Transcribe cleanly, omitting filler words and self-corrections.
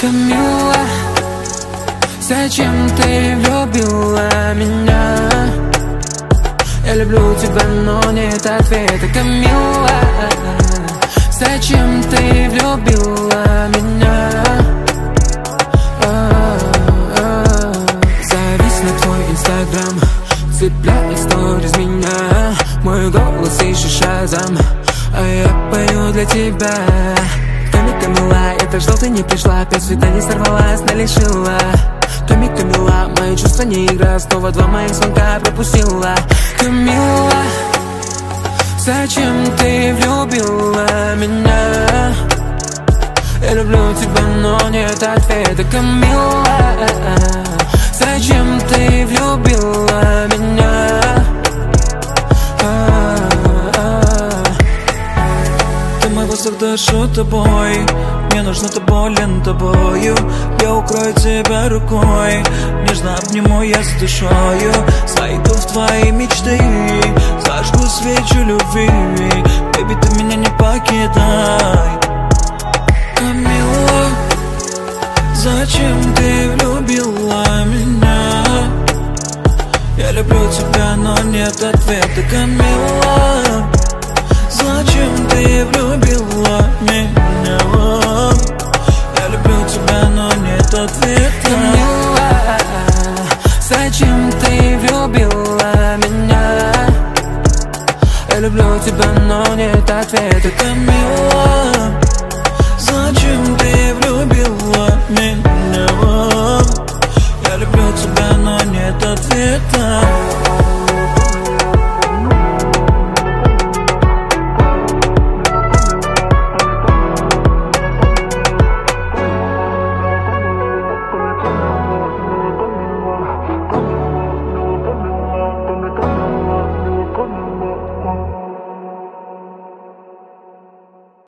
Камилла, зачем ты влюбила меня? Я люблю тебя, но нет ответа. Камилла, зачем ты влюбила меня? Завис на твой инстаграм, цепляй сторис меня. Мой голос ищешь шазам, а я пою для тебя. Камила, я так ждал, ты не пришла. 5 свиданий сорвалась, лишила. Камила, мои чувства не игра. Снова 2 моих звонка пропустила. Камила, зачем ты влюбила меня? Я люблю тебя, но нет ответа. Камила, зачем ты влюбила меня? Ты мой воздух, дышу тобой. Мне нужно, ты болен тобою. Я укрою тебя рукой, нежно обниму я с душою. Зайду в твои мечты, зажгу свечу любви. Бэби, ты меня не покидай. Камилла, зачем ты влюбила меня? Я люблю тебя, но нет ответа. Камилла, зачем ты влюбила меня? Я люблю тебя, но нет ответа. Камилла, зачем ты влюбила меня? Я люблю тебя, но нет ответа. Камилла, зачем ты влюбила меня? Я люблю тебя, но нет ответа.